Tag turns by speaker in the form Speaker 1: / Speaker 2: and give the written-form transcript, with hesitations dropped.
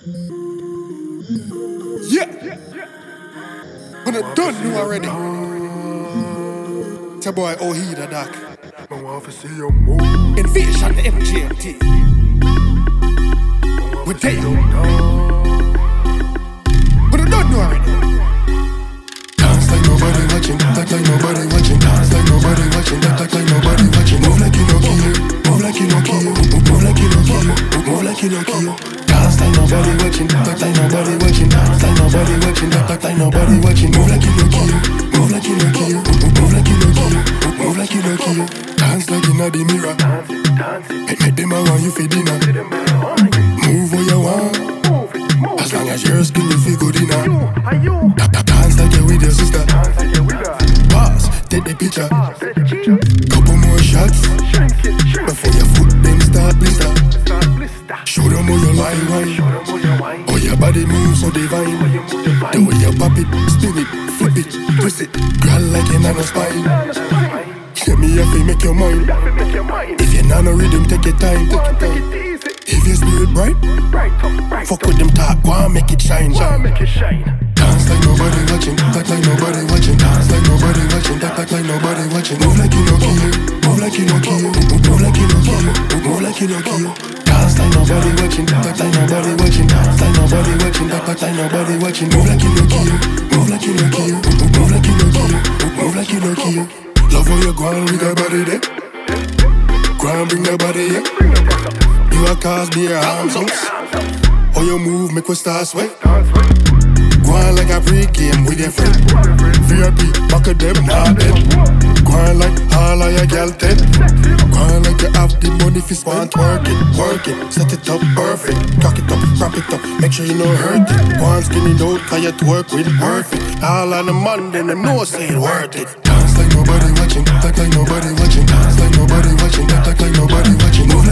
Speaker 1: Yeah, when I done you already. It's a boy Ohida Doc.
Speaker 2: I want to see you move.
Speaker 1: Invasion MGMT. We're there. When I done you already.
Speaker 2: Dance like nobody watching, act like nobody watching. Dance like nobody watching, act like nobody watching. Move like you no care, move like you no care, move like you no care, move like you no care. Dance like nobody watching, act like nobody watching. Dance like nobody watching, act like nobody watching. Move like you no care, move like you no care, move like you no care, move like you no care. Dance like inna the mirror, make them a want you for dinner. Move where you want, as long as your skin you feel good enough. Dance like you're with your sister. Pause, take the picture. Couple more shots before your foot them start blister. Show them how you wine. Oh, your body moves so divine. The way you pop it, spin it, flip it, twist it, girl like you're not a spine. Let me have to make your mind. If you're not a rhythm, take your time. If your spirit bright, fuck with them talk, go and make it shine. Dance like nobody watching, act like nobody watching. Dance like nobody watching, act like nobody watching. Move like you no care, move like you no care, move like you no care, move like you no care. Dance like nobody watching, act like nobody watching. Dance like nobody watching, act like nobody watching. Move like you no care, move like you no care, move like you no care, move like you no care. Love how you go on with your body there. Go and bring your body here. You a cause me your arms out. How you move make we start sweat. Go on like a pre-game with your friend. VIP, back of them, not dead. Go on like all of your gal dead. Go on like you have the money if you want. Work it, set it up perfect. Cock it up, wrap it up, make sure you no hurt it. Go on skinny note, cause you twerk with perfect. All on the Monday, them know say it worth it. Dance like nobody watching, act like nobody watching. Dance like nobody watching, act like nobody watching. Move